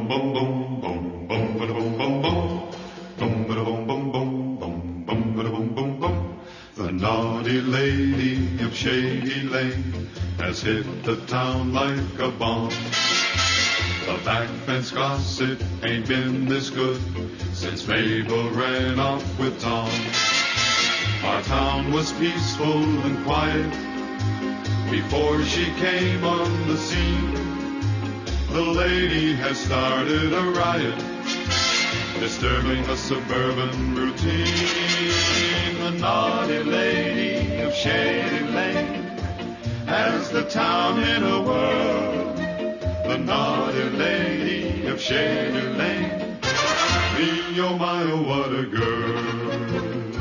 bum bum bum bum bum ba bum bum bum bum ba bum bum bum bum bum ba bum bum bum. The naughty lady of Shady Lane has hit the town like a bomb. The back fence gossip ain't been this good since Mabel ran off with Tom. Our town was peaceful and quiet before she came on the scene. The lady has started a riot, disturbing the suburban routine. The naughty lady of Shady Lane has the town in a whirl. The naughty lady of Shady Lane, me, oh my, oh what a girl.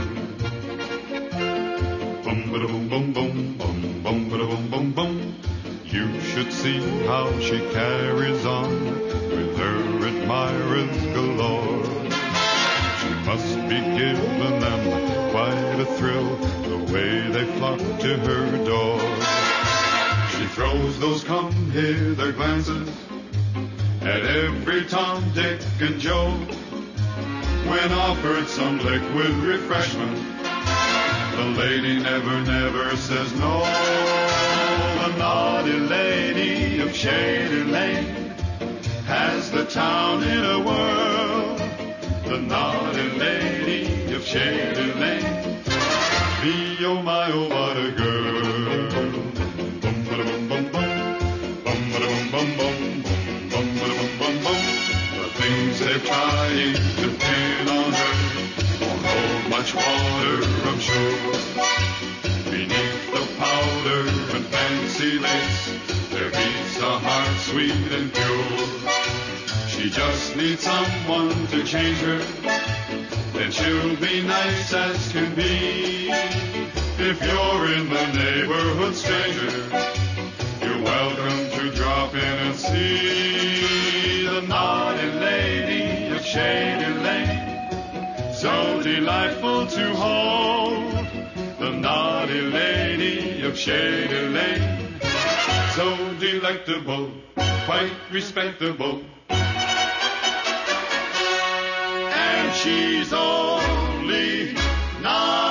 Bum ba bum bum bum bum bum ba bum bum bum. You should see how she carries on with her admirers galore. She must be giving them quite a thrill, the way they flock to her door. She throws those come-hither glances at every Tom, Dick, and Joe. When offered some liquid refreshment, the lady never says no. The naughty lady of Shady Lane has the town in a whirl. The naughty lady of Shady Lane, me, oh my, oh what a girl. Bum ba bum bum bum ba bum bum bum bum ba bum bum bum. The things they're trying to pin on her won't hold much water, I'm sure. Beneath the powder and fancy lace, there beats a heart sweet and pure. She just needs someone to change her, then she'll be nice as can be. If you're in the neighborhood, stranger, you're welcome to drop in and see the naughty lady of Shady Lane, so delightful to hold. The naughty lady of Shady Lane, so delectable, quite respectable. And she's only 9.